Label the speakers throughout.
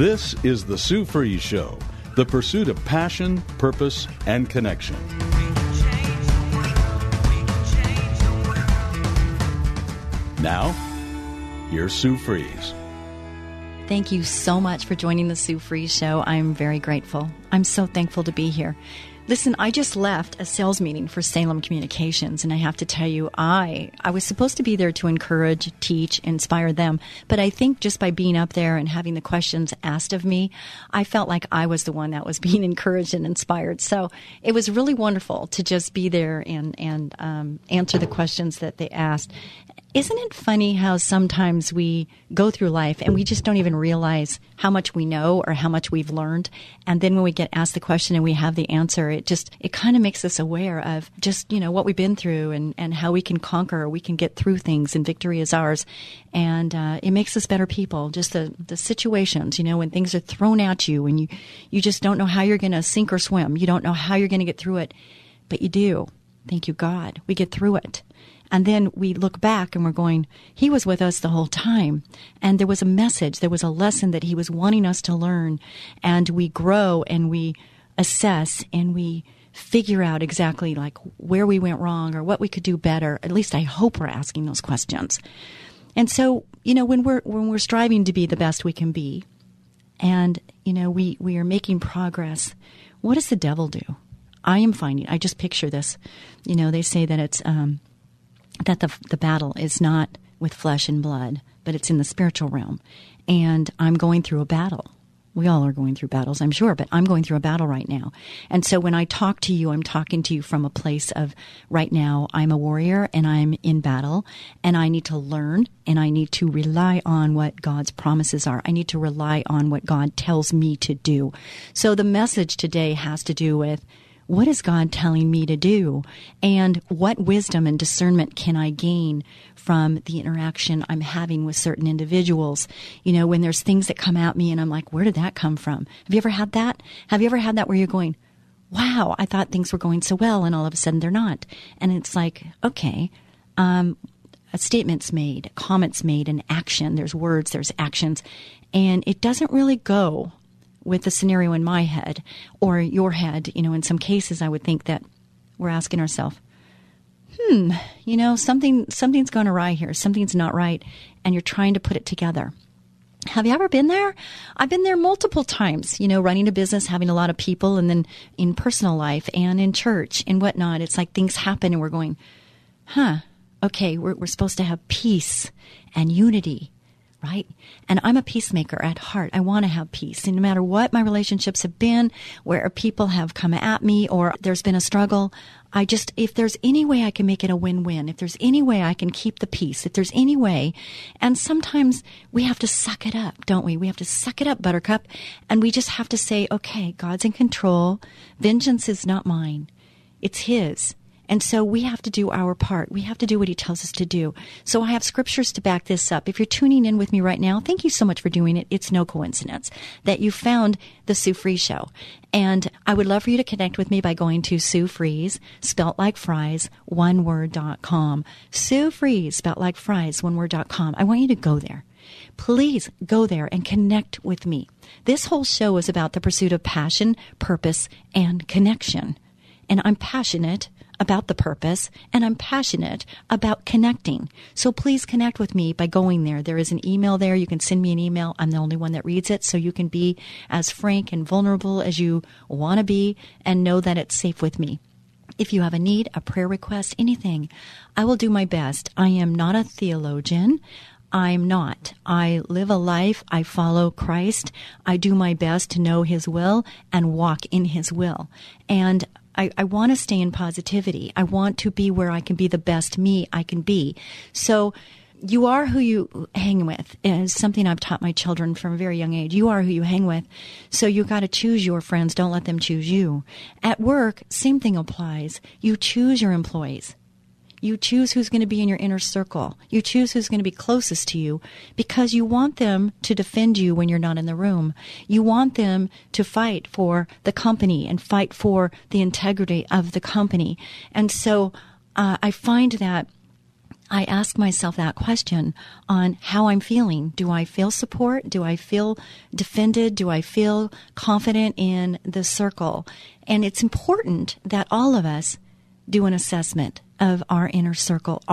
Speaker 1: This is the Sue Fries Show, the pursuit of passion, purpose, and connection. Now, here's Sue Fries.
Speaker 2: Thank you so much for joining the Sue Fries Show. I'm very grateful. I'm so thankful to be here. Listen, I just left a sales meeting for Salem Communications, and I have to tell you, I was supposed to be there to encourage, teach, inspire them, but I think just by being up there and having the questions asked of me, I felt like I was the one that was being encouraged and inspired. So it was really wonderful to just be there and answer the questions that they asked. Isn't it funny how sometimes we go through life and we just don't even realize how much we know or how much we've learned? And then when we get asked the question and we have the answer, it kind of makes us aware of just, what we've been through and how we can conquer, we can get through things, and victory is ours. And it makes us better people. Just the situations, when things are thrown at you and you just don't know how you're going to sink or swim. You don't know how you're going to get through it, but you do. Thank you, God. We get through it. And then we look back and we're going, He was with us the whole time. And there was a message, there was a lesson that He was wanting us to learn. And we grow and we assess and we figure out exactly like where we went wrong or what we could do better. At least I hope we're asking those questions. And so, when we're striving to be the best we can be, and, we are making progress, what does the devil do? I just picture this, they say that it's, that the battle is not with flesh and blood, but it's in the spiritual realm. And I'm going through a battle. We all are going through battles, I'm sure, but I'm going through a battle right now. And so when I talk to you, I'm talking to you from a place of right now, I'm a warrior and I'm in battle and I need to learn and I need to rely on what God's promises are. I need to rely on what God tells me to do. So the message today has to do with, what is God telling me to do? And what wisdom and discernment can I gain from the interaction I'm having with certain individuals? When there's things that come at me and I'm like, where did that come from? Have you ever had that? Have you ever had that where you're going, wow, I thought things were going so well, and all of a sudden they're not. And it's like, okay, a statement's made, comments made, an action. There's words, there's actions. And it doesn't really go with the scenario in my head or your head. In some cases, I would think that we're asking ourselves, something's gone awry here. Something's not right. And you're trying to put it together. Have you ever been there? I've been there multiple times, running a business, having a lot of people, and then in personal life and in church and whatnot. It's like things happen and we're going, okay, we're supposed to have peace and unity. Right? And I'm a peacemaker at heart. I want to have peace. And no matter what my relationships have been, where people have come at me or there's been a struggle, if there's any way I can make it a win-win, if there's any way I can keep the peace, if there's any way, and sometimes we have to suck it up, don't we? We have to suck it up, Buttercup, and we just have to say, okay, God's in control. Vengeance is not mine. It's His. And so we have to do our part. We have to do what He tells us to do. So I have scriptures to back this up. If you're tuning in with me right now, thank you so much for doing it. It's no coincidence that you found the Sue Fries Show. And I would love for you to connect with me by going to Sue Fries, spelt like fries, oneword.com. Sue Fries, spelt like fries, oneword.com. I want you to go there. Please go there and connect with me. This whole show is about the pursuit of passion, purpose, and connection. And I'm passionate about the purpose, and I'm passionate about connecting. So please connect with me by going there. There is an email there. You can send me an email. I'm the only one that reads it, so you can be as frank and vulnerable as you want to be and know that it's safe with me. If you have a need, a prayer request, anything, I will do my best. I am not a theologian. I'm not. I live a life. I follow Christ. I do my best to know His will and walk in His will. And I want to stay in positivity. I want to be where I can be the best me I can be. So you are who you hang with is something I've taught my children from a very young age. You are who you hang with. So you got to choose your friends. Don't let them choose you. At work, same thing applies. You choose your employees. You choose who's going to be in your inner circle. You choose who's going to be closest to you because you want them to defend you when you're not in the room. You want them to fight for the company and fight for the integrity of the company. And so I find that I ask myself that question on how I'm feeling. Do I feel support? Do I feel defended? Do I feel confident in the circle? And it's important that all of us do an assessment of our inner circle.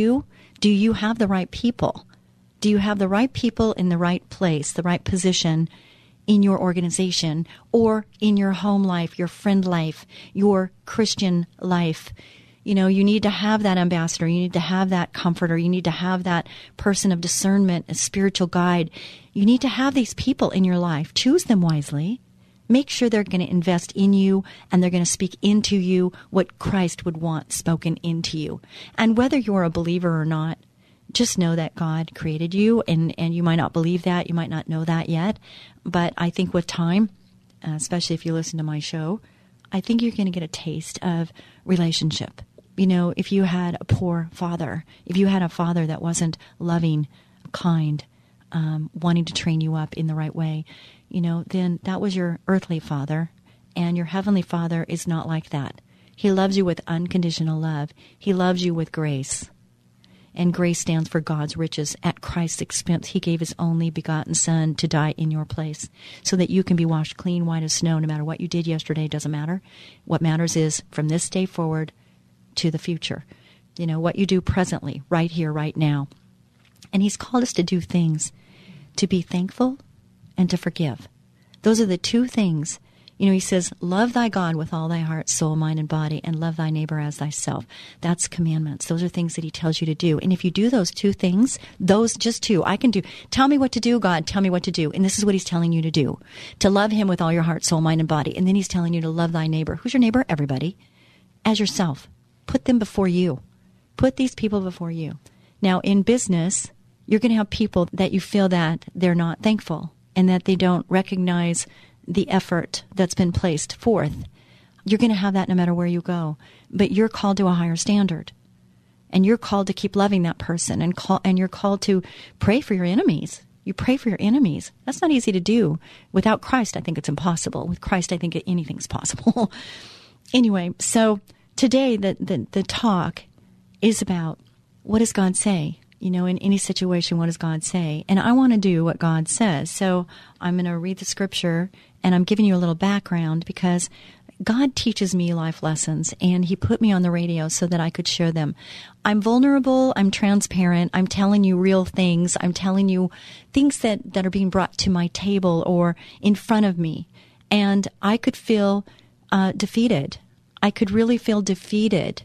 Speaker 2: Do you have the right people? Do you have the right people in the right place, the right position in your organization or in your home life, your friend life, your Christian life? You know, you need to have that ambassador. You need to have that comforter. You need to have that person of discernment, a spiritual guide. You need to have these people in your life. Choose them wisely. Make sure they're going to invest in you and they're going to speak into you what Christ would want spoken into you. And whether you're a believer or not, just know that God created you, and you might not believe that. You might not know that yet. But I think with time, especially if you listen to my show, I think you're going to get a taste of relationship. You know, if you had a poor father, if you had a father that wasn't loving, kind, wanting to train you up in the right way, you know, then that was your earthly father, and your heavenly Father is not like that. He loves you with unconditional love. He loves you with grace. And grace stands for God's riches. At Christ's expense, he gave his only begotten Son to die in your place so that you can be washed clean, white as snow. No matter what you did yesterday, doesn't matter. What matters is from this day forward to the future. You know, what you do presently, right here, right now. And he's called us to do things, to be thankful and to forgive. Those are the two things. You know, he says, love thy God with all thy heart, soul, mind, and body, and love thy neighbor as thyself. That's commandments. Those are things that he tells you to do. And if you do those two things, those just two, I can do. Tell me what to do, God. Tell me what to do. And this is what he's telling you to do. To love him with all your heart, soul, mind, and body. And then he's telling you to love thy neighbor. Who's your neighbor? Everybody. As yourself. Put them before you. Put these people before you. Now, in business, you're going to have people that you feel that they're not thankful and that they don't recognize the effort that's been placed forth. You're going to have that no matter where you go. But you're called to a higher standard. And you're called to keep loving that person, and you're called to pray for your enemies. You pray for your enemies. That's not easy to do. Without Christ, I think it's impossible. With Christ, I think anything's possible. Anyway, so today the talk is about, what does God say? You know, in any situation, what does God say? And I want to do what God says. So I'm going to read the scripture, and I'm giving you a little background because God teaches me life lessons, and he put me on the radio so that I could share them. I'm vulnerable. I'm transparent. I'm telling you real things. I'm telling you things that are being brought to my table or in front of me. And I could feel defeated. I could really feel defeated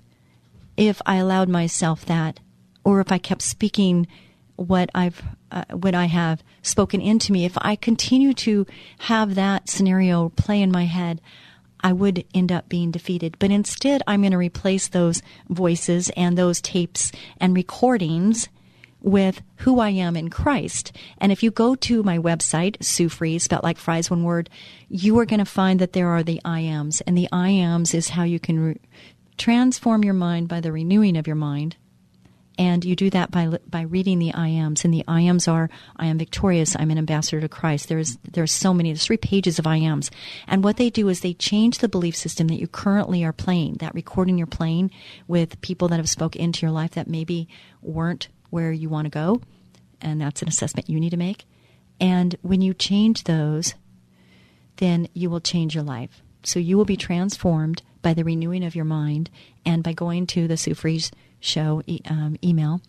Speaker 2: if I allowed myself that, or if I kept speaking what I have spoken into me. If I continue to have that scenario play in my head, I would end up being defeated. But instead, I'm going to replace those voices and those tapes and recordings with who I am in Christ. And if you go to my website, Sue Fries, spelled like fries, one word, you are going to find that there are the I ams. And the I ams is how you can transform your mind by the renewing of your mind. And you do that by reading the I ams. And the I ams are, I am victorious, I'm an ambassador to Christ. There's so many, there's 3 pages of I ams. And what they do is they change the belief system that you currently are playing, that recording you're playing with people that have spoke into your life that maybe weren't where you want to go. And that's an assessment you need to make. And when you change those, then you will change your life. So you will be transformed by the renewing of your mind, and by going to the Sue Fries Show email,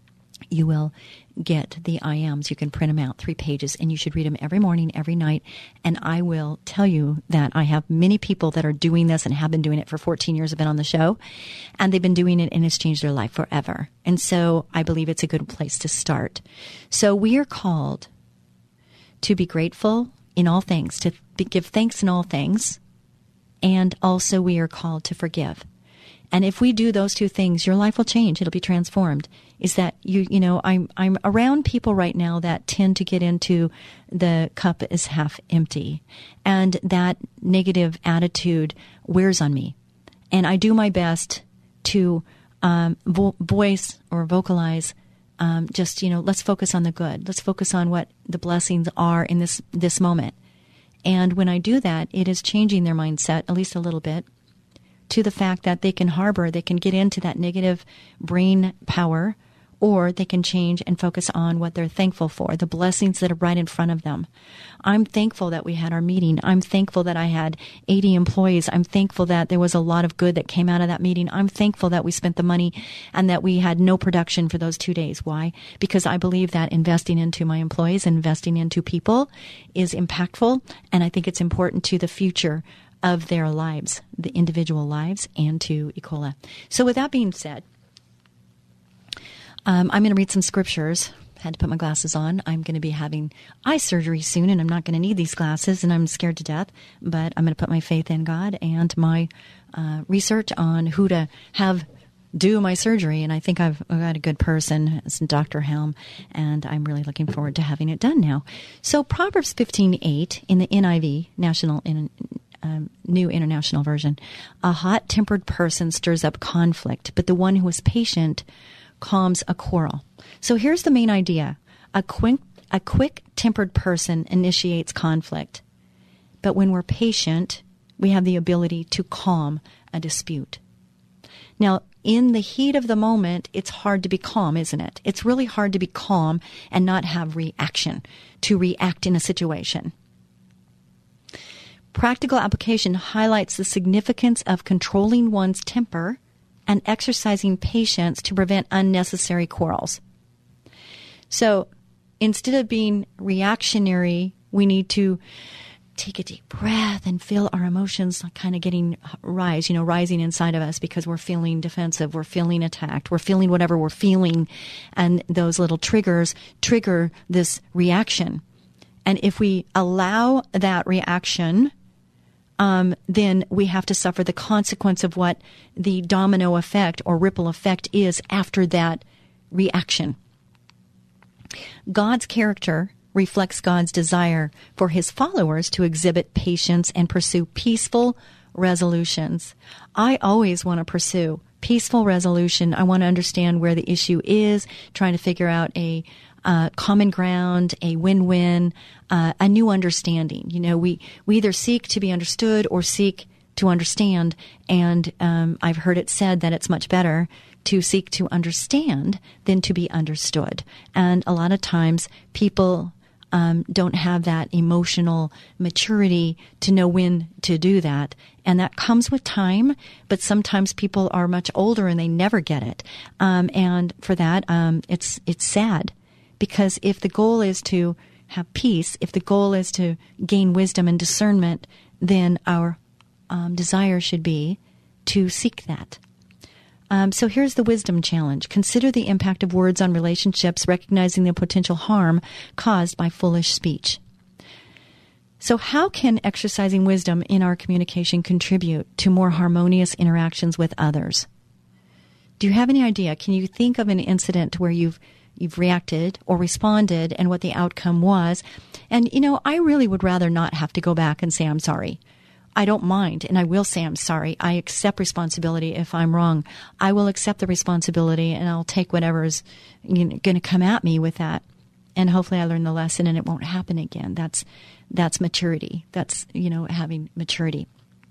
Speaker 2: you will get the I ams. You can print them out, 3 pages, and you should read them every morning, every night. And I will tell you that I have many people that are doing this and have been doing it for 14 years, have been on the show, and they've been doing it, and it's changed their life forever. And so I believe it's a good place to start. So we are called to be grateful in all things, to give thanks in all things, and also we are called to forgive. And if we do those 2 things, your life will change. It'll be transformed. Is that you know, I'm around people right now that tend to get into the cup is half empty. And that negative attitude wears on me. And I do my best to voice or vocalize just, you know, let's focus on the good. Let's focus on what the blessings are in this moment. And when I do that, it is changing their mindset, at least a little bit, to the fact that they can get into that negative brain power or they can change and focus on what they're thankful for, the blessings that are right in front of them. I'm thankful that we had our meeting. I'm thankful that I had 80 employees. I'm thankful that there was a lot of good that came out of that meeting. I'm thankful that we spent the money and that we had no production for those 2 days. Why? Because I believe that investing into my employees, investing into people is impactful, and I think it's important to the future of their lives, the individual lives, and to Ecola. So with that being said, I'm going to read some scriptures. Had to put my glasses on. I'm going to be having eye surgery soon, and I'm not going to need these glasses, and I'm scared to death. But I'm going to put my faith in God and my research on who to have do my surgery. And I think I've got a good person. It's Dr. Helm, and I'm really looking forward to having it done now. So Proverbs 15:8 in the NIV, New International Version, a hot-tempered person stirs up conflict, but the one who is patient calms a quarrel. So here's the main idea. A quick-tempered person initiates conflict. But when we're patient, we have the ability to calm a dispute. Now, in the heat of the moment, it's hard to be calm, isn't it? It's really hard to be calm and not have reaction, to react in a situation. Practical application highlights the significance of controlling one's temper and exercising patience to prevent unnecessary quarrels. So instead of being reactionary, we need to take a deep breath and feel our emotions kind of getting rising inside of us because we're feeling defensive, we're feeling attacked, we're feeling whatever we're feeling, and those little triggers trigger this reaction. And if we allow that reaction, then we have to suffer the consequence of what the domino effect or ripple effect is after that reaction. God's character reflects God's desire for his followers to exhibit patience and pursue peaceful resolutions. I always want to pursue peaceful resolution. I want to understand where the issue is, trying to figure out a common ground, a win-win, a new understanding. We either seek to be understood or seek to understand. And I've heard it said that it's much better to seek to understand than to be understood. And a lot of times people don't have that emotional maturity to know when to do that. And that comes with time, but sometimes people are much older and they never get it. And for that, it's sad. Because if the goal is to have peace, if the goal is to gain wisdom and discernment, then our desire should be to seek that. So here's the wisdom challenge. Consider the impact of words on relationships, recognizing the potential harm caused by foolish speech. So how can exercising wisdom in our communication contribute to more harmonious interactions with others? Do you have any idea? Can you think of an incident where you've reacted or responded and what the outcome was? And, I really would rather not have to go back and say, I'm sorry. I don't mind, and I will say I'm sorry. I accept responsibility if I'm wrong. I will accept the responsibility, and I'll take whatever is going to come at me with that. And hopefully I learn the lesson and it won't happen again. That's maturity. That's, having maturity.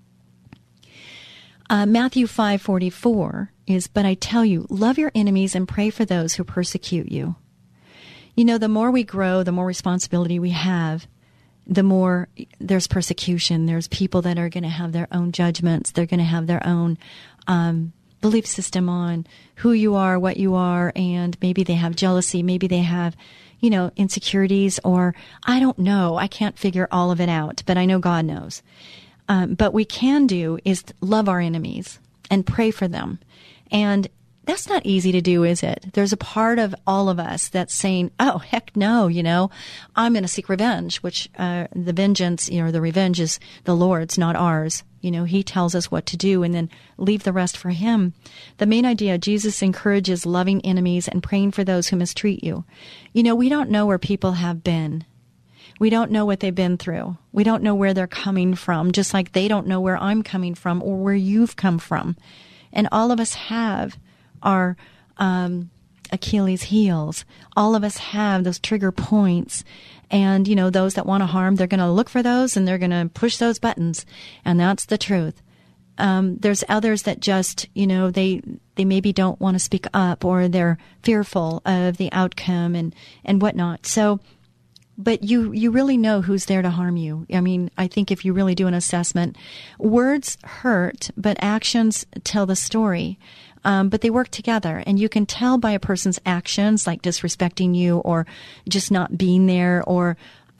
Speaker 2: Matthew 5:44 is, but I tell you, love your enemies and pray for those who persecute you. The more we grow, the more responsibility we have, the more there's persecution. There's people that are going to have their own judgments. They're going to have their own belief system on who you are, what you are, and maybe they have jealousy. Maybe they have, insecurities, or I don't know. I can't figure all of it out, but I know God knows. But we can do is love our enemies and pray for them. And that's not easy to do, is it? There's a part of all of us that's saying, oh, heck no, I'm going to seek revenge, which the vengeance, the revenge is the Lord's, not ours. He tells us what to do and then leave the rest for him. The main idea, Jesus encourages loving enemies and praying for those who mistreat you. We don't know where people have been. We don't know what they've been through. We don't know where they're coming from, just like they don't know where I'm coming from or where you've come from. And all of us have our Achilles' heels. All of us have those trigger points. And, those that want to harm, they're going to look for those and they're going to push those buttons. And that's the truth. There's others that just, they maybe don't want to speak up, or they're fearful of the outcome and whatnot. So, but you really know who's there to harm you. I mean, I think if you really do an assessment, words hurt, but actions tell the story. But they work together, and you can tell by a person's actions, like disrespecting you or just not being there, or,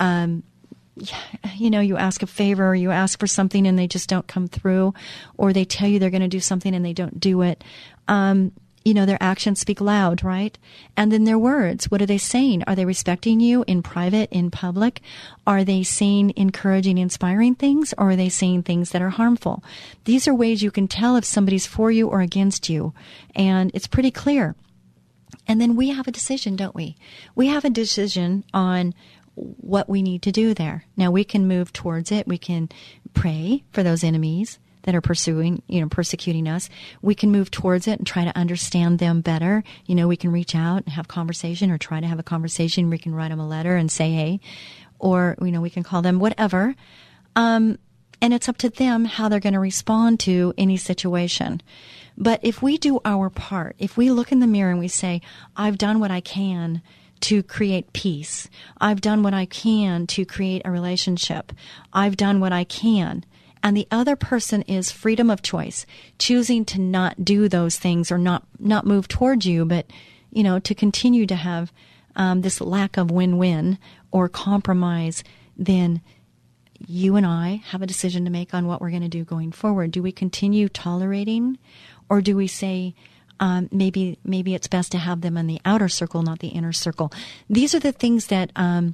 Speaker 2: you ask a favor, or you ask for something and they just don't come through, or they tell you they're going to do something and they don't do it. Their actions speak loud, right? And then their words, what are they saying? Are they respecting you in private, in public? Are they saying encouraging, inspiring things, or are they saying things that are harmful? These are ways you can tell if somebody's for you or against you. And it's pretty clear. And then we have a decision, don't we? We have a decision on what we need to do there. Now, we can move towards it. We can pray for those enemies that are persecuting us. We can move towards it and try to understand them better. We can reach out and have conversation, or try to have a conversation. We can write them a letter and say, hey, or, we can call them, whatever. And it's up to them how they're going to respond to any situation. But if we do our part, if we look in the mirror and we say, I've done what I can to create peace. I've done what I can to create a relationship. I've done what I can. And the other person is freedom of choice, choosing to not do those things, or not move towards you, but, to continue to have this lack of win-win or compromise. Then you and I have a decision to make on what we're going to do going forward. Do we continue tolerating, or do we say, maybe it's best to have them in the outer circle, not the inner circle? These are the things that,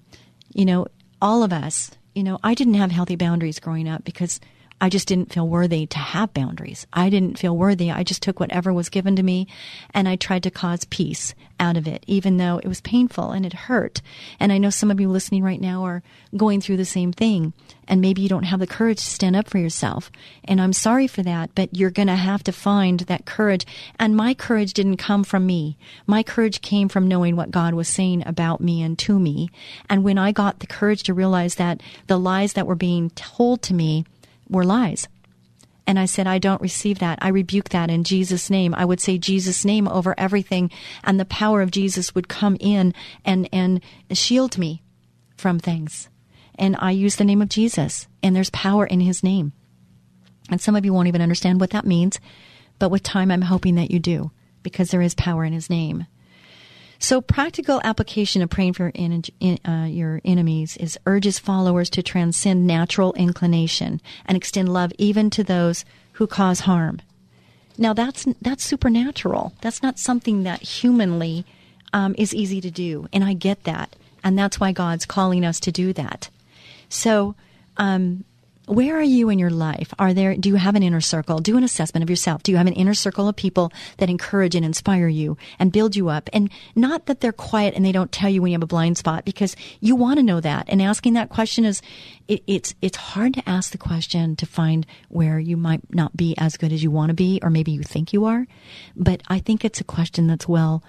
Speaker 2: all of us, I didn't have healthy boundaries growing up because I just didn't feel worthy to have boundaries. I didn't feel worthy. I just took whatever was given to me, and I tried to cause peace out of it, even though it was painful and it hurt. And I know some of you listening right now are going through the same thing, and maybe you don't have the courage to stand up for yourself. And I'm sorry for that, but you're going to have to find that courage. And my courage didn't come from me. My courage came from knowing what God was saying about me and to me. And when I got the courage to realize that the lies that were being told to me were lies, and I said, I don't receive that. I rebuke that in Jesus' name. I would say Jesus' name over everything, and the power of Jesus would come in and shield me from things. And I use the name of Jesus, and there's power in his name. And some of you won't even understand what that means, but with time I'm hoping that you do, because there is power in his name. So practical application of praying for your enemies is urges followers to transcend natural inclination and extend love even to those who cause harm. Now that's supernatural. That's not something that humanly is easy to do, and I get that, and that's why God's calling us to do that. So, where are you in your life? Do you have an inner circle? Do an assessment of yourself. Do you have an inner circle of people that encourage and inspire you and build you up? And not that they're quiet and they don't tell you when you have a blind spot, because you want to know that. And asking that question it's hard to ask the question to find where you might not be as good as you want to be, or maybe you think you are. But I think it's a question that's well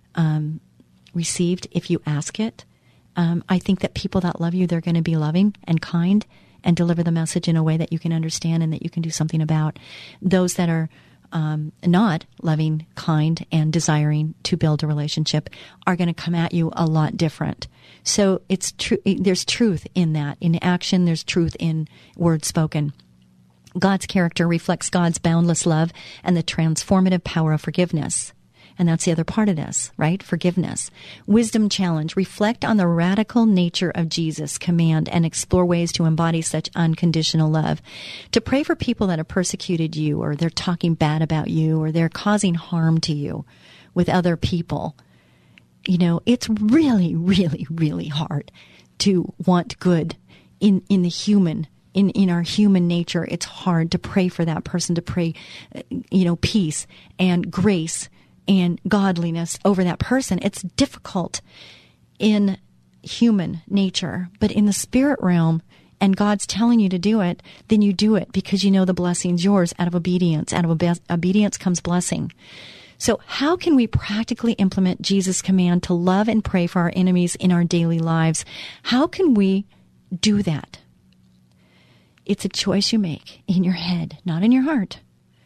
Speaker 2: received if you ask it. I think that people that love you, they're going to be loving and kind and deliver the message in a way that you can understand and that you can do something about. Those that are not loving, kind, and desiring to build a relationship are going to come at you a lot different. So it's true. There's truth in that. In action, there's truth in words spoken. God's character reflects God's boundless love and the transformative power of forgiveness. And that's the other part of this, right? Forgiveness. Wisdom challenge. Reflect on the radical nature of Jesus' command and explore ways to embody such unconditional love. To pray for people that have persecuted you, or they're talking bad about you, or they're causing harm to you with other people. It's really, really, really hard to want good in the human. In our human nature, it's hard to pray for that person, to pray, peace and grace and godliness over that person. It's difficult in human nature, but in the spirit realm, and God's telling you to do it, then you do it because you know the blessing's yours out of obedience. Out of obedience comes blessing. So how can we practically implement Jesus' command to love and pray for our enemies in our daily lives? How can we do that? It's a choice you make in your head, not in your heart.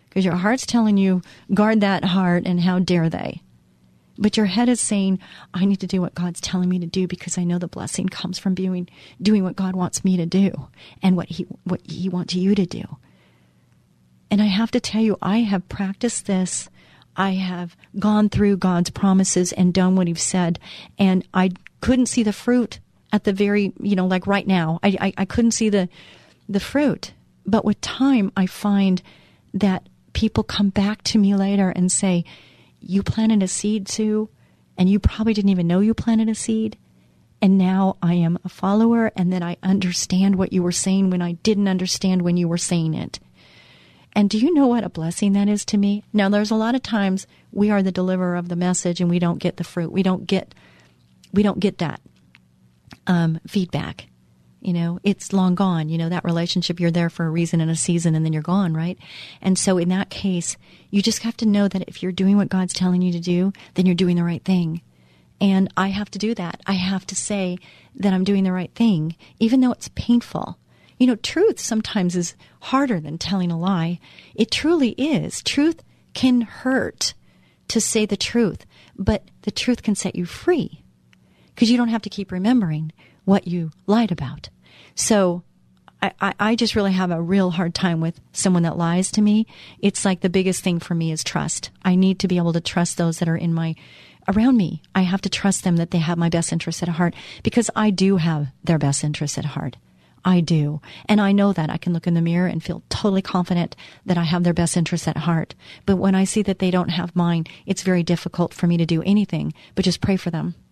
Speaker 2: Because your heart's telling you, guard that heart, and how dare they. But your head is saying, I need to do what God's telling me to do because I know the blessing comes from doing what God wants me to do and what He wants you to do. And I have to tell you, I have practiced this. I have gone through God's promises and done what He's said. And I couldn't see the fruit at the very, like right now. I couldn't see the fruit. But with time, I find that people come back to me later and say, you planted a seed, Sue, and you probably didn't even know you planted a seed. And now I am a follower, and then I understand what you were saying when I didn't understand when you were saying it. And do you know what a blessing that is to me? Now, there's a lot of times we are the deliverer of the message and we don't get the fruit. We don't get that feedback. It's long gone. That relationship, you're there for a reason and a season, and then you're gone, right? And so in that case, you just have to know that if you're doing what God's telling you to do, then you're doing the right thing. And I have to do that. I have to say that I'm doing the right thing, even though it's painful. Truth sometimes is harder than telling a lie. It truly is. Truth can hurt to say the truth, but the truth can set you free because you don't have to keep remembering what you lied about. So I just really have a real hard time with someone that lies to me. It's like the biggest thing for me is trust. I need to be able to trust those that are around me. I have to trust them that they have my best interests at heart because I do have their best interests at heart. I do. And I know that. I can look in the mirror and feel totally confident that I have their best interests at heart. But when I see that they don't have mine, it's very difficult for me to do anything but just pray for them.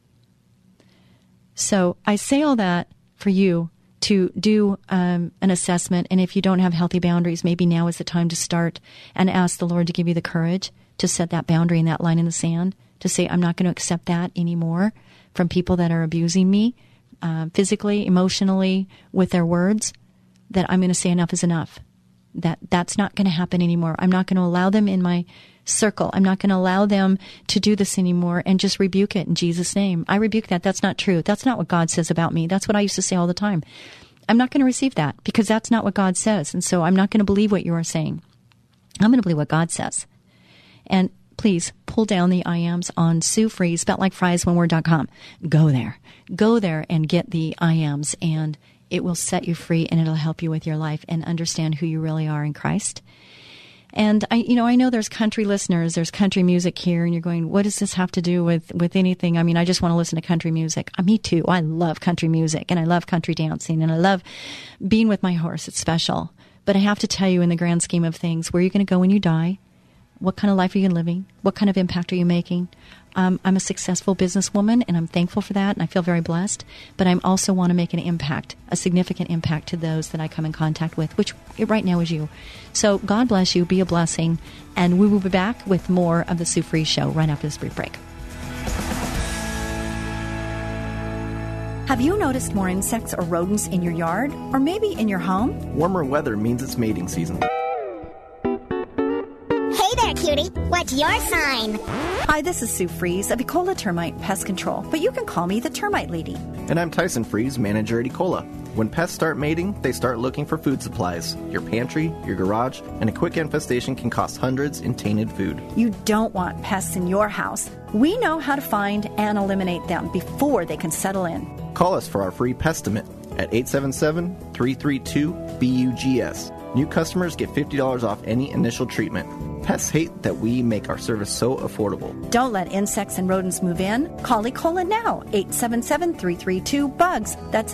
Speaker 2: So I say all that for you to do an assessment. And if you don't have healthy boundaries, maybe now is the time to start and ask the Lord to give you the courage to set that boundary and that line in the sand, to say, I'm not going to accept that anymore from people that are abusing me physically, emotionally, with their words, that I'm going to say enough is enough. That's not going to happen anymore. I'm not going to allow them in my circle. I'm not going to allow them to do this anymore, and just rebuke it in Jesus' name. I rebuke that. That's not true. That's not what God says about me. That's what I used to say all the time. I'm not going to receive that because that's not what God says. And so I'm not going to believe what you are saying. I'm going to believe what God says. And please pull down the IAMs on Sue Fries, spelled like fries, one word.com. Go there and get the IAMs, and it will set you free, and it'll help you with your life and understand who you really are in Christ. And I know there's country listeners, there's country music here, and you're going, what does this have to do with anything? I mean, I just want to listen to country music. Me too. I love country music, and I love country dancing, and I love being with my horse. It's special. But I have to tell you, in the grand scheme of things, where are you going to go when you die? What kind of life are you living? What kind of impact are you making? I'm a successful businesswoman, and I'm thankful for that, and I feel very blessed. But I also want to make an impact, a significant impact to those that I come in contact with, which right now is you. So God bless you. Be a blessing. And we will be back with more of the Sue Fries Show right after this brief break.
Speaker 3: Have you noticed more insects or rodents in your yard, or maybe in your home?
Speaker 4: Warmer weather means it's mating season.
Speaker 5: Hey there, cutie. What's your sign?
Speaker 3: Hi, this is Sue Fries of Ecola Termite Pest Control, but you can call me the Termite Lady.
Speaker 4: And I'm Tyson Fries, manager at Ecola. When pests start mating, they start looking for food supplies. Your pantry, your garage, and a quick infestation can cost hundreds in tainted food.
Speaker 3: You don't want pests in your house. We know how to find and eliminate them before they can settle in.
Speaker 4: Call us for our free Pestimate at 877-332-BUGS. New customers get $50 off any initial treatment. Pests hate that we make our service so affordable.
Speaker 3: Don't let insects and rodents move in. Call Ecola now, 877-332-BUGS. That's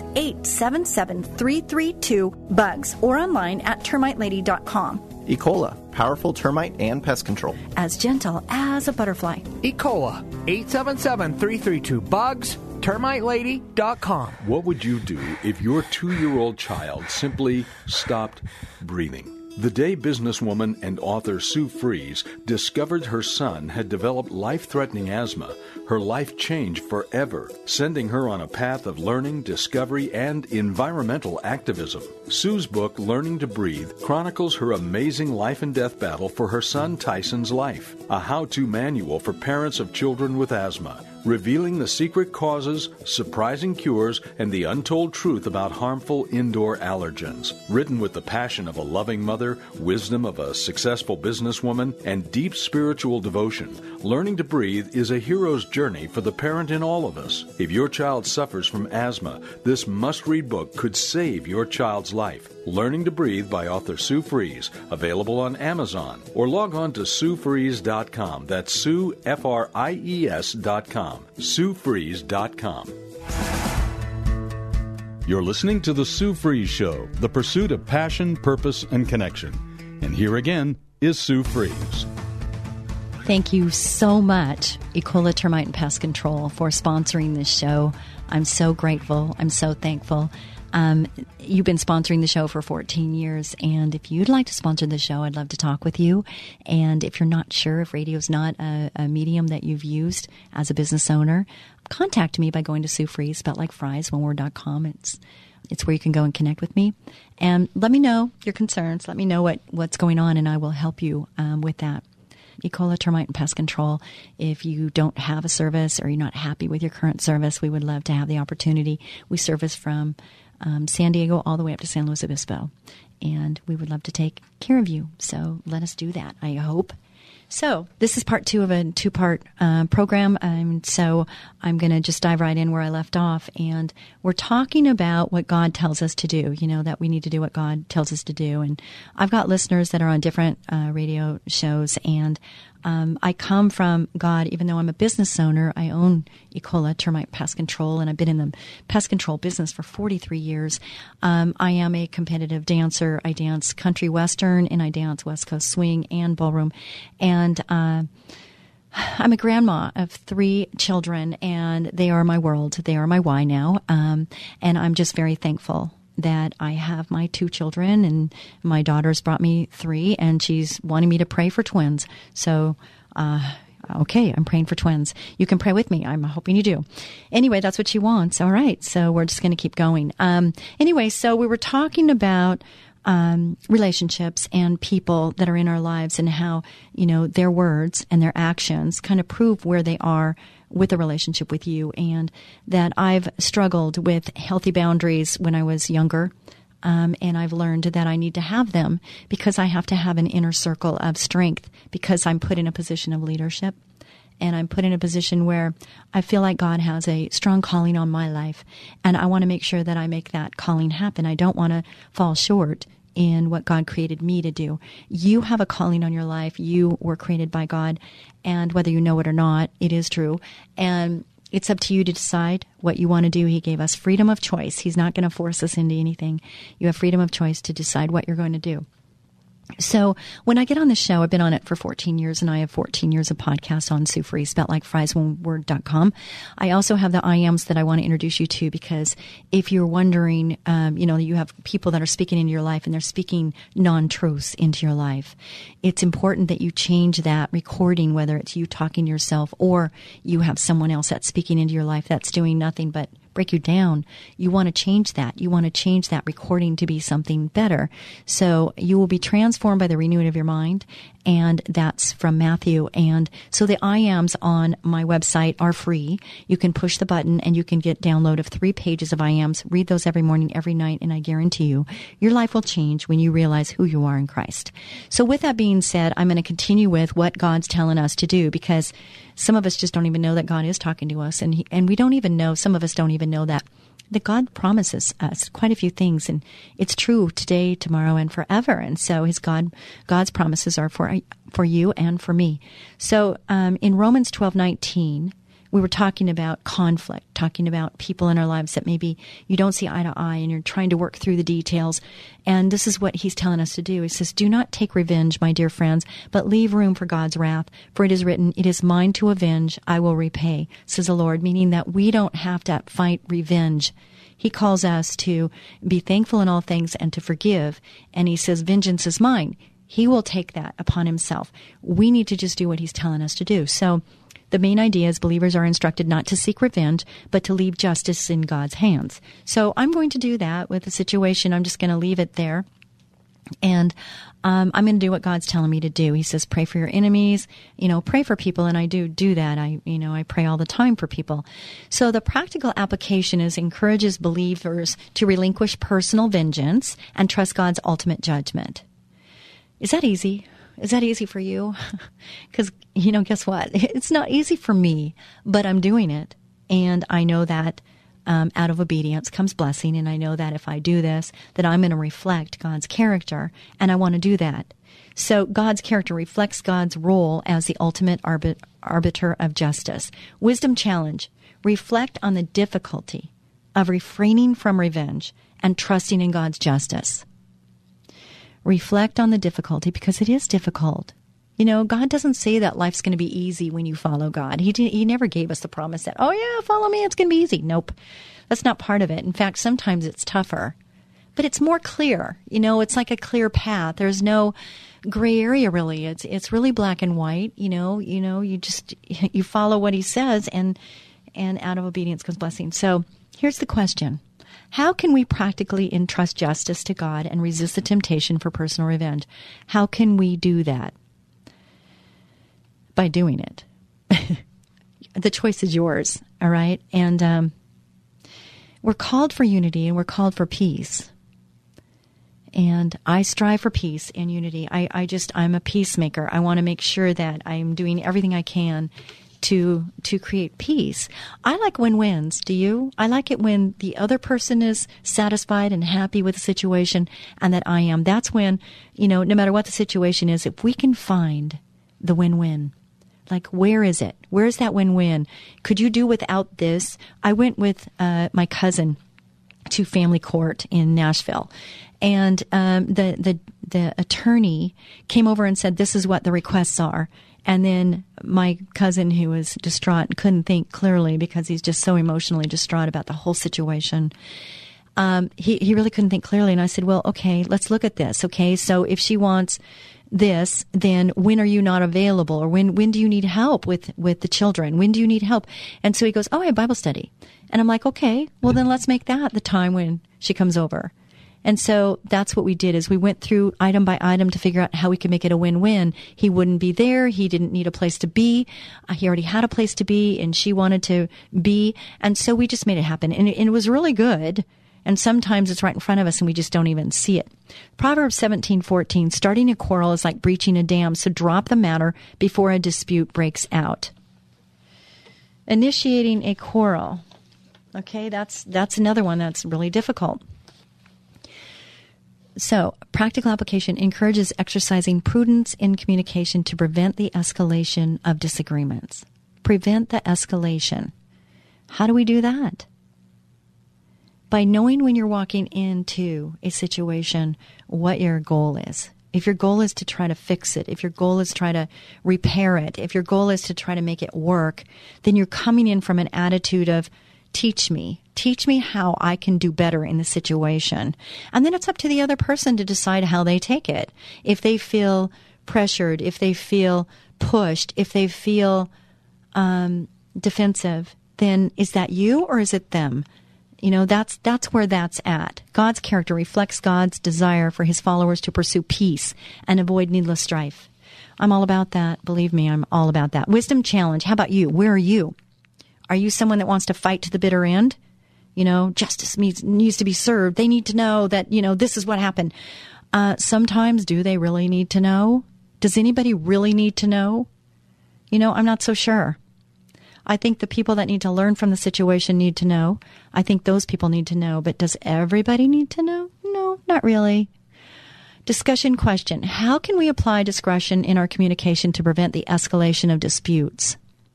Speaker 3: 877-332-BUGS, or online at termitelady.com.
Speaker 4: Ecola, powerful termite and pest control.
Speaker 3: As gentle as a butterfly.
Speaker 6: Ecola, 877-332-BUGS, termitelady.com.
Speaker 1: What would you do if your 2-year-old child simply stopped breathing? The day businesswoman and author Sue Fries discovered her son had developed life-threatening asthma, her life changed forever, sending her on a path of learning, discovery, and environmental activism. Sue's book, Learning to Breathe, chronicles her amazing life and death battle for her son Tyson's life, a how-to manual for parents of children with asthma. revealing the secret causes, surprising cures, and the untold truth about harmful indoor allergens. Written with the passion of a loving mother, wisdom of a successful businesswoman, and deep spiritual devotion, Learning to Breathe is a hero's journey for the parent in all of us. If your child suffers from asthma, this must-read book could save your child's life. Learning to Breathe by author Sue Fries, available on Amazon, or log on to SueFries.com. That's Sue, Fries.com. SueFries.com. You're listening to The Sue Fries Show, the pursuit of passion, purpose, and connection. And here again is Sue Fries.
Speaker 2: Thank you so much, Ecola Termite and Pest Control, for sponsoring this show. I'm so grateful. I'm so thankful. You've been sponsoring the show for 14 years, and if you'd like to sponsor the show, I'd love to talk with you. And if you're not sure, if radio's not a medium that you've used as a business owner, contact me by going to Sue Fries, spelled like fries, oneword.com. It's where you can go and connect with me. And let me know your concerns. Let me know what's going on, and I will help you with that. Ecola Termite and Pest Control. If you don't have a service or you're not happy with your current service, we would love to have the opportunity. We service from San Diego all the way up to San Luis Obispo, and we would love to take care of you. So let us do that, I hope. So this is part 2 of a 2-part program, so I'm going to just dive right in where I left off, and we're talking about what God tells us to do, that we need to do what God tells us to do. And I've got listeners that are on different radio shows, and I come from God. Even though I'm a business owner, I own Ecola Termite Pest Control, and I've been in the pest control business for 43 years. I am a competitive dancer. I dance country western, and I dance West Coast swing and ballroom. And I'm a grandma of 3 children, and they are my world. They are my why now. And I'm just very thankful that I have my 2 children, and my daughter's brought me 3, and she's wanting me to pray for twins. So, okay, I'm praying for twins. You can pray with me. I'm hoping you do. Anyway, that's what she wants. All right. So we're just going to keep going. Anyway, so we were talking about relationships and people that are in our lives, and how, their words and their actions kind of prove where they are with a relationship with you, and that I've struggled with healthy boundaries when I was younger. And I've learned that I need to have them because I have to have an inner circle of strength, because I'm put in a position of leadership, and I'm put in a position where I feel like God has a strong calling on my life, and I want to make sure that I make that calling happen. I don't want to fall short in what God created me to do. You have a calling on your life. You were created by God, and whether you know it or not, it is true. And it's up to you to decide what you want to do. He gave us freedom of choice. He's not going to force us into anything. You have freedom of choice to decide what you're going to do. So when I get on the show, I've been on it for 14 years, and I have 14 years of podcasts on Sue Fries, spelled like fries, oneword.com. I also have the IAMs that I want to introduce you to, because if you're wondering, you have people that are speaking into your life, and they're speaking non-truths into your life. It's important that you change that recording, whether it's you talking to yourself or you have someone else that's speaking into your life that's doing nothing but break you down. You want to change that. You want to change that recording to be something better. So you will be transformed by the renewing of your mind. And that's from Matthew. And so the IAMs on my website are free. You can push the button and you can get download of 3 pages of IAMs. Read those every morning, every night. And I guarantee you, your life will change when you realize who you are in Christ. So with that being said, I'm going to continue with what God's telling us to do, because some of us just don't even know that God is talking to us. And we don't even know, some of us don't even know that God promises us quite a few things, and it's true today, tomorrow, and forever. And so God's promises are for you and for me. So in Romans 12:19, we were talking about conflict, talking about people in our lives that maybe you don't see eye to eye, and you're trying to work through the details. And this is what he's telling us to do. He says, "Do not take revenge, my dear friends, but leave room for God's wrath. For it is written, 'It is mine to avenge, I will repay,' says the Lord," meaning that we don't have to fight revenge. He calls us to be thankful in all things and to forgive. And he says, "Vengeance is mine." He will take that upon himself. We need to just do what he's telling us to do. So the main idea is believers are instructed not to seek revenge, but to leave justice in God's hands. So I'm going to do that with the situation. I'm just going to leave it there. And I'm going to do what God's telling me to do. He says, pray for your enemies, pray for people. And I do that. I pray all the time for people. So the practical application is encourages believers to relinquish personal vengeance and trust God's ultimate judgment. Is that easy? Is that easy for you? Because, guess what? It's not easy for me, but I'm doing it. And I know that out of obedience comes blessing. And I know that if I do this, that I'm going to reflect God's character. And I want to do that. So God's character reflects God's role as the ultimate arbiter of justice. Wisdom challenge. Reflect on the difficulty of refraining from revenge and trusting in God's justice. Reflect on the difficulty because it is difficult. God doesn't say that life's going to be easy when you follow God. He never gave us the promise that, oh yeah, follow me, it's going to be easy. Nope. That's not part of it. In fact, sometimes it's tougher. But it's more clear. It's like a clear path. There's no gray area really. It's really black and white. You follow what he says and out of obedience comes blessing. So here's the question. How can we practically entrust justice to God and resist the temptation for personal revenge? How can we do that? By doing it. The choice is yours, all right? And we're called for unity and we're called for peace. And I strive for peace and unity. I'm a peacemaker. I want to make sure that I'm doing everything I can to create peace. I like win-wins. Do you? I like it when the other person is satisfied and happy with the situation and that I am. That's when, no matter what the situation is, if we can find the win-win. Like, where is it? Where is that win-win? Could you do without this? I went with my cousin to family court in Nashville, and the attorney came over and said, "This is what the requests are." And then my cousin, who was distraught and couldn't think clearly because he's just so emotionally distraught about the whole situation, he really couldn't think clearly. And I said, "Well, okay, let's look at this. Okay, so if she wants this, then when are you not available? Or when do you need help with the children? When do you need help?" And so he goes, "Oh, I have Bible study." And I'm like, "Okay, well then let's make that the time when she comes over." And so that's what we did is we went through item by item to figure out how we could make it a win-win. He wouldn't be there. He didn't need a place to be. He already had a place to be and she wanted to be. And so we just made it happen. And it was really good. And sometimes it's right in front of us and we just don't even see it. Proverbs 17:14, starting a quarrel is like breaching a dam, so drop the matter before a dispute breaks out. Initiating a quarrel. Okay, that's another one that's really difficult. So, practical application encourages exercising prudence in communication to prevent the escalation of disagreements. Prevent the escalation. How do we do that? By knowing when you're walking into a situation what your goal is. If your goal is to try to fix it, if your goal is to try to repair it, if your goal is to try to make it work, then you're coming in from an attitude of, teach me how I can do better in the situation. And then it's up to the other person to decide how they take it. If they feel pressured, if they feel pushed, if they feel defensive, then is that you or is it them? That's where that's at. God's character reflects God's desire for his followers to pursue peace and avoid needless strife. I'm all about that. Believe me, I'm all about that. Wisdom challenge. How about you? Where are you? Are you someone that wants to fight to the bitter end? Justice needs to be served. They need to know that, this is what happened. Sometimes, do they really need to know? Does anybody really need to know? I'm not so sure. I think the people that need to learn from the situation need to know. I think those people need to know. But does everybody need to know? No, not really. Discussion question. How can we apply discretion in our communication to prevent the escalation of disputes?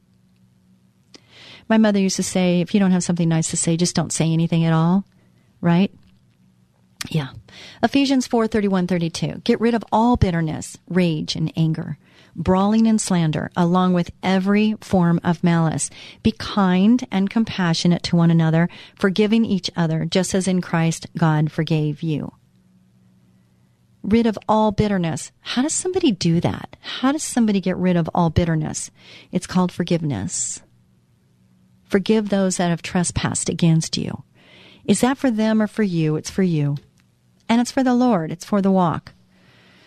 Speaker 2: My mother used to say, if you don't have something nice to say, just don't say anything at all. Right? Yeah. Ephesians 4:31-32. Get rid of all bitterness, rage, and anger, brawling and slander, along with every form of malice. Be kind and compassionate to one another, forgiving each other, just as in Christ God forgave you. Rid of all bitterness. How does somebody do that? How does somebody get rid of all bitterness? It's called forgiveness. Forgive those that have trespassed against you. Is that for them or for you? It's for you. And it's for the Lord. It's for the walk.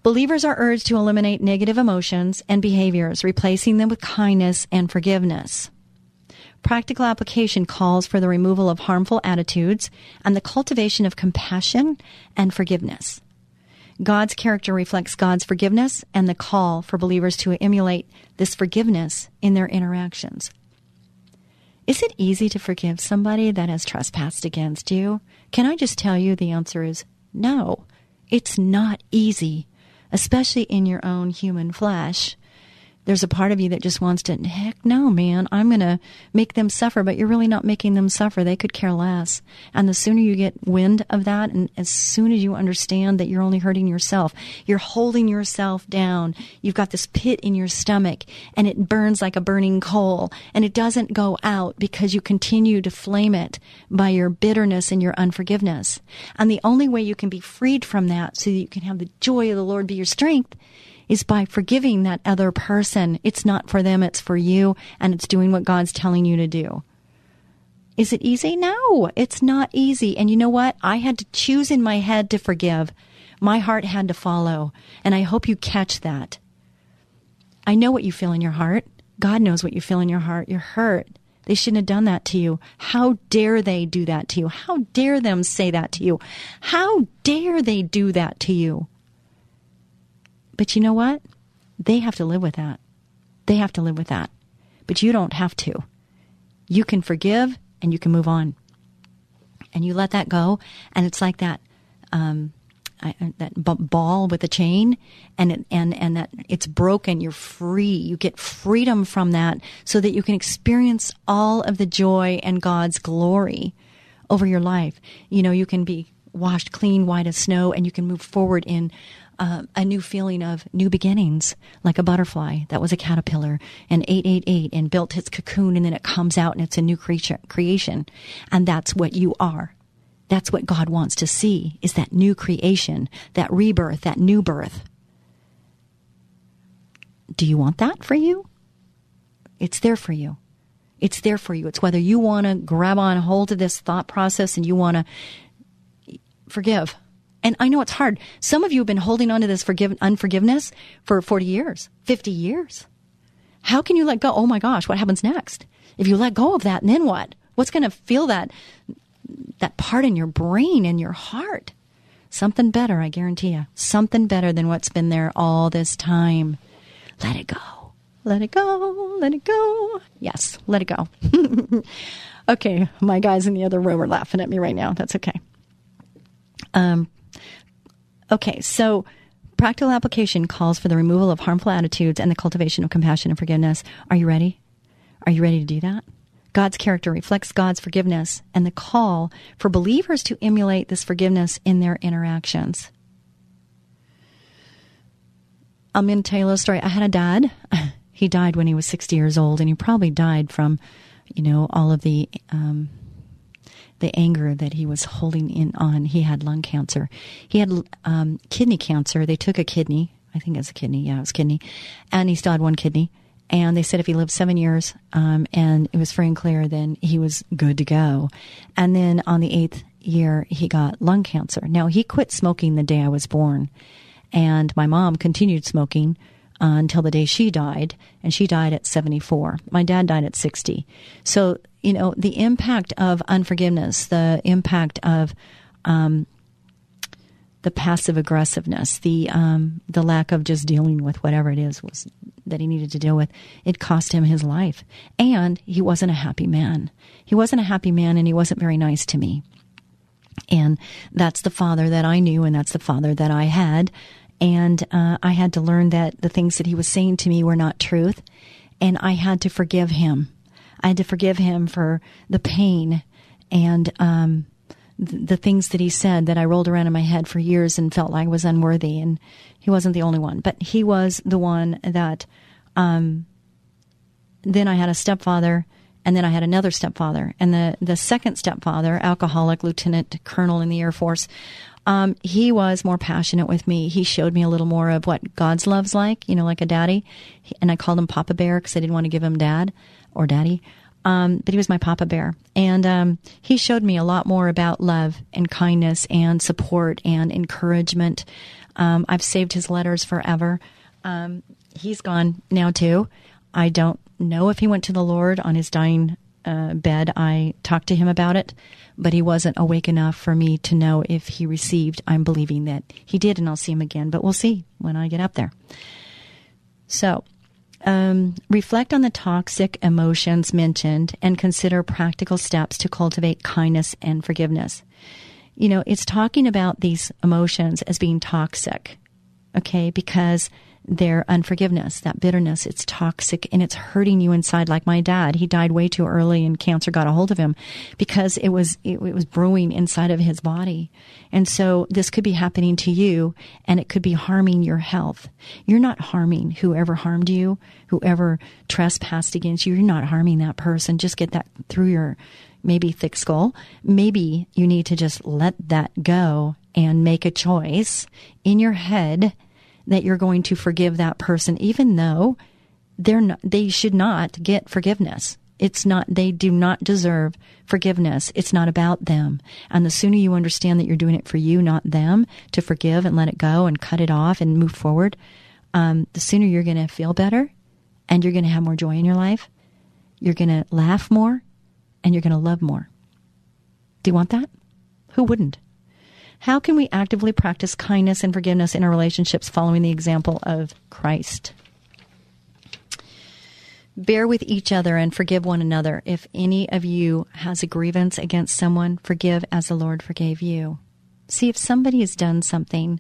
Speaker 2: Believers are urged to eliminate negative emotions and behaviors, replacing them with kindness and forgiveness. Practical application calls for the removal of harmful attitudes and the cultivation of compassion and forgiveness. God's character reflects God's forgiveness and the call for believers to emulate this forgiveness in their interactions. Is it easy to forgive somebody that has trespassed against you? Can I just tell you the answer is no. It's not easy, especially in your own human flesh. There's a part of you that just wants to, heck no, man, I'm going to make them suffer, but you're really not making them suffer. They could care less. And the sooner you get wind of that, and as soon as you understand that you're only hurting yourself, you're holding yourself down, you've got this pit in your stomach, and it burns like a burning coal, and it doesn't go out because you continue to flame it by your bitterness and your unforgiveness. And the only way you can be freed from that so that you can have the joy of the Lord be your strength is by forgiving that other person. It's not for them, it's for you, and it's doing what God's telling you to do. Is it easy? No, it's not easy. And you know what? I had to choose in my head to forgive. My heart had to follow, and I hope you catch that. I know what you feel in your heart. God knows what you feel in your heart. You're hurt. They shouldn't have done that to you. How dare they do that to you? How dare them say that to you? How dare they do that to you? But you know what? They have to live with that. They have to live with that. But you don't have to. You can forgive and you can move on. And you let that go. And it's like that ball with a chain, and that it's broken. You're free. You get freedom from that so that you can experience all of the joy and God's glory over your life. You know, you can be washed clean, white as snow, and you can move forward in a new feeling of new beginnings, like a butterfly that was a caterpillar and ate and built its cocoon, and then it comes out and it's a new creation. And that's what you are. That's what God wants to see, is that new creation, that rebirth, that new birth. Do you want that for you? It's there for you. It's there for you. It's whether you want to grab on hold of this thought process and you want to forgive. And I know it's hard. Some of you have been holding on to this unforgiveness for 40 years, 50 years. How can you let go? Oh my gosh, what happens next? If you let go of that, then what? What's going to feel that part in your brain and your heart? Something better, I guarantee you. Something better than what's been there all this time. Let it go. Let it go. Let it go. Yes, let it go. Okay, my guys in the other room are laughing at me right now. That's okay. Okay, so practical application calls for the removal of harmful attitudes and the cultivation of compassion and forgiveness. Are you ready? Are you ready to do that? God's character reflects God's forgiveness and the call for believers to emulate this forgiveness in their interactions. I'm going to tell you a little story. I had a dad. He died when he was 60 years old, and he probably died from, all of the anger that he was holding in on. He had lung cancer. He had kidney cancer. They took a kidney. I think it's a kidney. Yeah, it was kidney. And he still had one kidney. And they said if he lived 7 years, and it was free and clear, then he was good to go. And then on the 8th year, he got lung cancer. Now, he quit smoking the day I was born. And my mom continued smoking until the day she died. And she died at 74. My dad died at 60. So, the impact of unforgiveness, the impact of the passive aggressiveness, the lack of just dealing with whatever it is was that he needed to deal with, it cost him his life. And he wasn't a happy man. He wasn't a happy man, and he wasn't very nice to me. And that's the father that I knew, and that's the father that I had. And I had to learn that the things that he was saying to me were not truth, and I had to forgive him. I had to forgive him for the pain and the things that he said that I rolled around in my head for years and felt like I was unworthy. And he wasn't the only one, but he was the one that then I had a stepfather, and then I had another stepfather. And the second stepfather, alcoholic, lieutenant colonel in the Air Force, he was more passionate with me. He showed me a little more of what God's love's like, like a daddy. And I called him Papa Bear because I didn't want to give him dad or daddy. But he was my Papa Bear. And he showed me a lot more about love and kindness and support and encouragement. I've saved his letters forever. He's gone now too. I don't know if he went to the Lord on his dying bed. I talked to him about it, but he wasn't awake enough for me to know if he received. I'm believing that he did, and I'll see him again, but we'll see when I get up there. So, reflect on the toxic emotions mentioned and consider practical steps to cultivate kindness and forgiveness. You know, it's talking about these emotions as being toxic, okay, because they're unforgiveness, that bitterness, it's toxic and it's hurting you inside. Like my dad, he died way too early and cancer got a hold of him because it was brewing inside of his body. And so this could be happening to you and it could be harming your health. You're not harming whoever harmed you, whoever trespassed against you. You're not harming that person. Just get that through your maybe thick skull. Maybe you need to just let that go and make a choice in your head that you're going to forgive that person, even though they should not get forgiveness. They do not deserve forgiveness. It's not about them. And the sooner you understand that you're doing it for you, not them, to forgive and let it go and cut it off and move forward, the sooner you're going to feel better and you're going to have more joy in your life. You're going to laugh more and you're going to love more. Do you want that? Who wouldn't? How can we actively practice kindness and forgiveness in our relationships following the example of Christ? Bear with each other and forgive one another. If any of you has a grievance against someone, forgive as the Lord forgave you. See, if somebody has done something,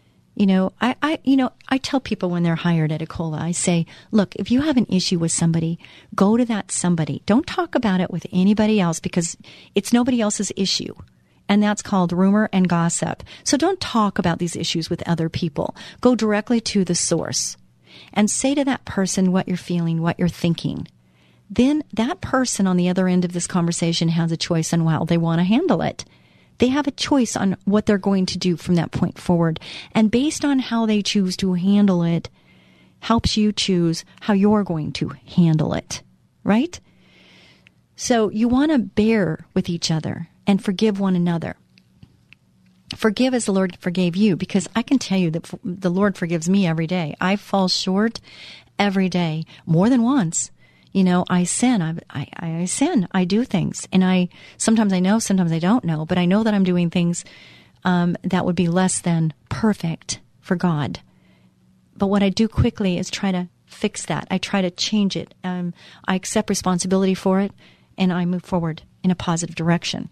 Speaker 2: I tell people when they're hired at Ecola, I say, look, if you have an issue with somebody, go to that somebody. Don't talk about it with anybody else because it's nobody else's issue. And that's called rumor and gossip. So don't talk about these issues with other people. Go directly to the source and say to that person what you're feeling, what you're thinking. Then that person on the other end of this conversation has a choice on how they want to handle it. They have a choice on what they're going to do from that point forward. And based on how they choose to handle it, helps you choose how you're going to handle it, right? So you want to bear with each other and forgive one another. Forgive as the Lord forgave you, because I can tell you that the Lord forgives me every day. I fall short every day, more than once. I sin. I sin. I do things. And sometimes I know, sometimes I don't know, but I know that I'm doing things that would be less than perfect for God. But what I do quickly is try to fix that. I try to change it. I accept responsibility for it, and I move forward in a positive direction.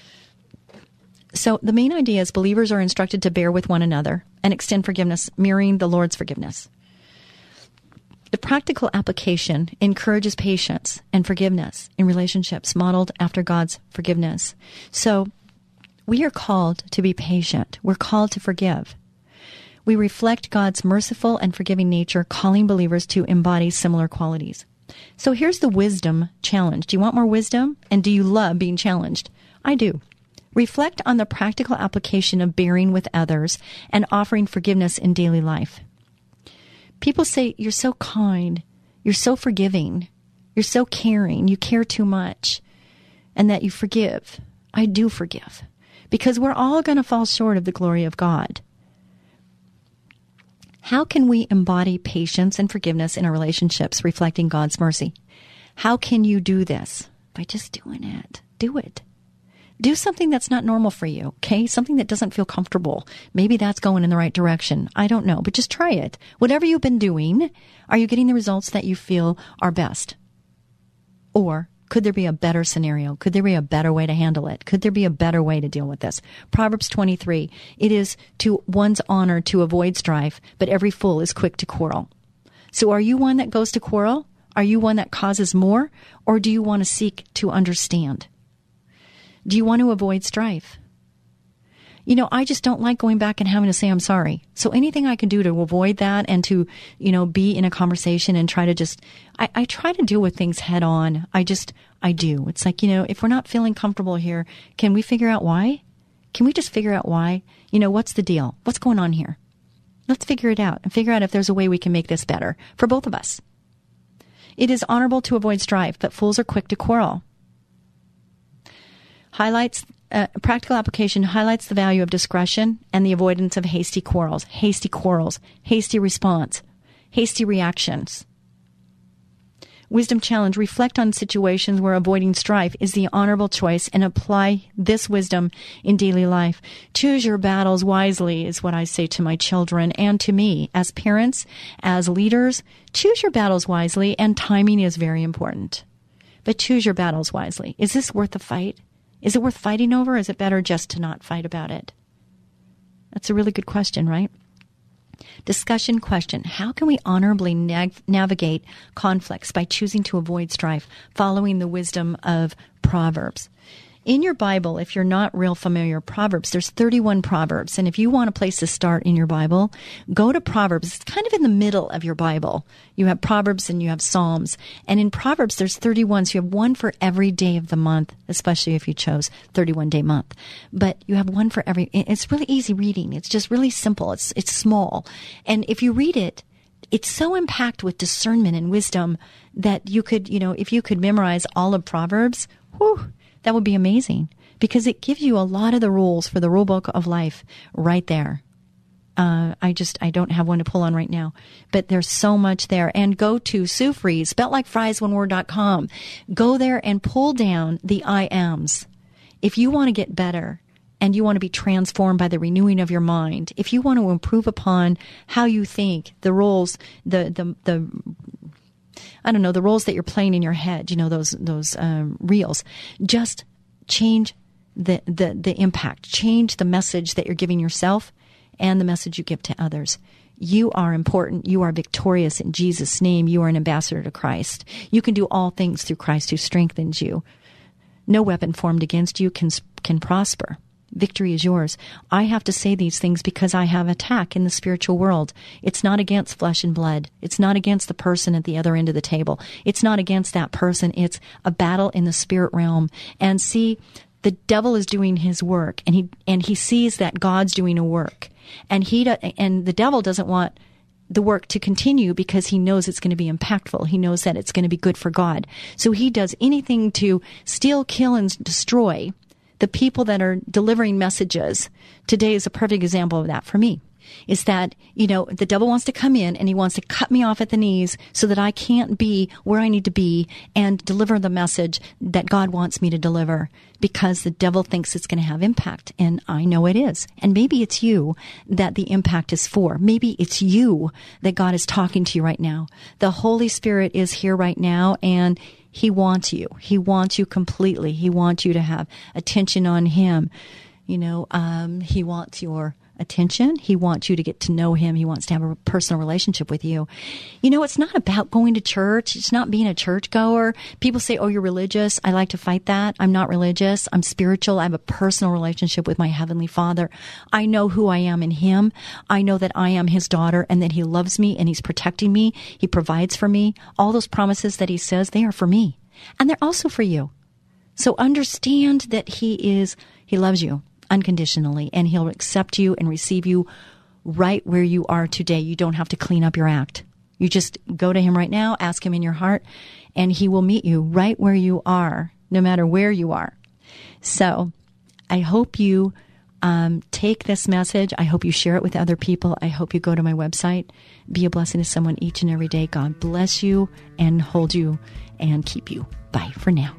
Speaker 2: So the main idea is believers are instructed to bear with one another and extend forgiveness, mirroring the Lord's forgiveness. The practical application encourages patience and forgiveness in relationships modeled after God's forgiveness. So we are called to be patient. We're called to forgive. We reflect God's merciful and forgiving nature, calling believers to embody similar qualities. So here's the wisdom challenge. Do you want more wisdom? And do you love being challenged? I do. Reflect on the practical application of bearing with others and offering forgiveness in daily life. People say, you're so kind, you're so forgiving, you're so caring, you care too much, and that you forgive. I do forgive, because we're all going to fall short of the glory of God. How can we embody patience and forgiveness in our relationships, reflecting God's mercy? How can you do this? By just doing it. Do it. Do something that's not normal for you, okay? Something that doesn't feel comfortable. Maybe that's going in the right direction. I don't know, but just try it. Whatever you've been doing, are you getting the results that you feel are best? Or could there be a better scenario? Could there be a better way to handle it? Could there be a better way to deal with this? Proverbs 23, it is to one's honor to avoid strife, but every fool is quick to quarrel. So are you one that goes to quarrel? Are you one that causes more? Or do you want to seek to understand? Do you want to avoid strife? I just don't like going back and having to say I'm sorry. So anything I can do to avoid that and to, be in a conversation and try to just, I try to deal with things head on. I do. It's like, if we're not feeling comfortable here, can we figure out why? Can we just figure out why? What's the deal? What's going on here? Let's figure it out and figure out if there's a way we can make this better for both of us. It is honorable to avoid strife, but fools are quick to quarrel. Highlights practical application highlights the value of discretion and the avoidance of hasty quarrels, hasty response, hasty reactions. Wisdom challenge, reflect on situations where avoiding strife is the honorable choice and apply this wisdom in daily life. Choose your battles wisely is what I say to my children and to me. As parents, as leaders, choose your battles wisely, and timing is very important. But choose your battles wisely. Is this worth the fight? Is it worth fighting over? Or is it better just to not fight about it? That's a really good question, right? Discussion question. How can we honorably navigate conflicts by choosing to avoid strife, following the wisdom of Proverbs? In your Bible, if you're not real familiar with Proverbs, there's 31 Proverbs. And if you want a place to start in your Bible, go to Proverbs. It's kind of in the middle of your Bible. You have Proverbs and you have Psalms. And in Proverbs, there's 31. So you have one for every day of the month, especially if you chose 31-day month. But you have one for every. It's really easy reading. It's just really simple. It's small. And if you read it, it's so impact with discernment and wisdom that you could, if you could memorize all of Proverbs, whew, that would be amazing, because it gives you a lot of the rules for the rule book of life right there. I don't have one to pull on right now, but there's so much there. And go to Sue Fries, spelt like fries, one word.com. Go there and pull down the I ams. If you want to get better and you want to be transformed by the renewing of your mind, if you want to improve upon how you think, the roles, the roles that you're playing in your head, those reels, just change the impact, change the message that you're giving yourself and the message you give to others. You are important. You are victorious in Jesus' name. You are an ambassador to Christ. You can do all things through Christ who strengthens you. No weapon formed against you can prosper. Victory is yours. I have to say these things because I have attack in the spiritual world. It's not against flesh and blood. It's not against the person at the other end of the table. It's not against that person. It's a battle in the spirit realm. And see, the devil is doing his work, and he sees that God's doing a work, and the devil doesn't want the work to continue because he knows it's going to be impactful. He knows that it's going to be good for God. So he does anything to steal, kill, and destroy the people that are delivering messages. Today is a perfect example of that for me. Is that, the devil wants to come in and he wants to cut me off at the knees so that I can't be where I need to be and deliver the message that God wants me to deliver, because the devil thinks it's going to have impact. And I know it is. And maybe it's you that the impact is for. Maybe it's you that God is talking to you right now. The Holy Spirit is here right now, and He wants you. He wants you completely. He wants you to have attention on Him. He wants your attention. He wants you to get to know Him. He wants to have a personal relationship with you. It's not about going to church. It's not being a churchgoer. People say, oh, you're religious. I like to fight that. I'm not religious. I'm spiritual. I have a personal relationship with my Heavenly Father. I know who I am in Him. I know that I am His daughter and that He loves me and He's protecting me. He provides for me. All those promises that He says, they are for me. And they're also for you. So understand that He loves you unconditionally, and He'll accept you and receive you right where you are today. You don't have to clean up your act. You just go to Him right now, ask Him in your heart, and He will meet you right where you are, no matter where you are. So I hope you take this message. I hope you share it with other people. I hope you go to my website. Be a blessing to someone each and every day. God bless you and hold you and keep you. Bye for now.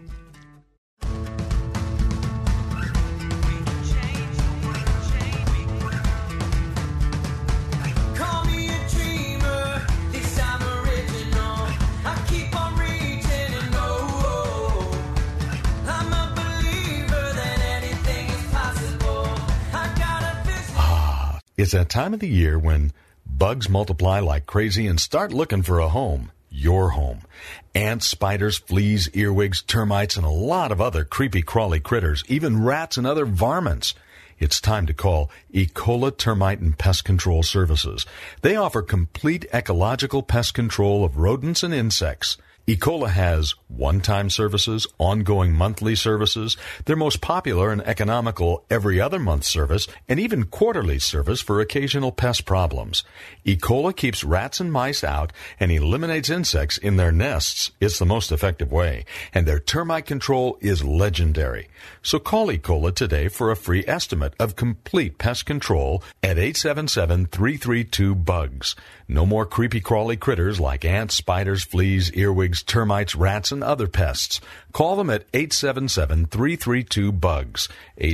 Speaker 1: It's that time of the year when bugs multiply like crazy and start looking for a home. Your home. Ants, spiders, fleas, earwigs, termites, and a lot of other creepy crawly critters, even rats and other varmints. It's time to call Ecola Termite and Pest Control Services. They offer complete ecological pest control of rodents and insects. Ecola has one-time services, ongoing monthly services, their most popular and economical every other month service, and even quarterly service for occasional pest problems. Ecola keeps rats and mice out and eliminates insects in their nests. It's the most effective way, and their termite control is legendary. So call Ecola today for a free estimate of complete pest control at 877-332-BUGS. No more creepy crawly critters like ants, spiders, fleas, earwigs, termites, rats, and other pests. Call them at 877-332-BUGS.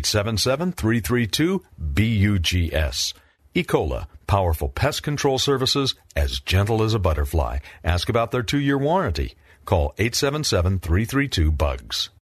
Speaker 1: 877-332-BUGS. Ecola, powerful pest control services as gentle as a butterfly. Ask about their 2-year warranty. Call 877-332-BUGS.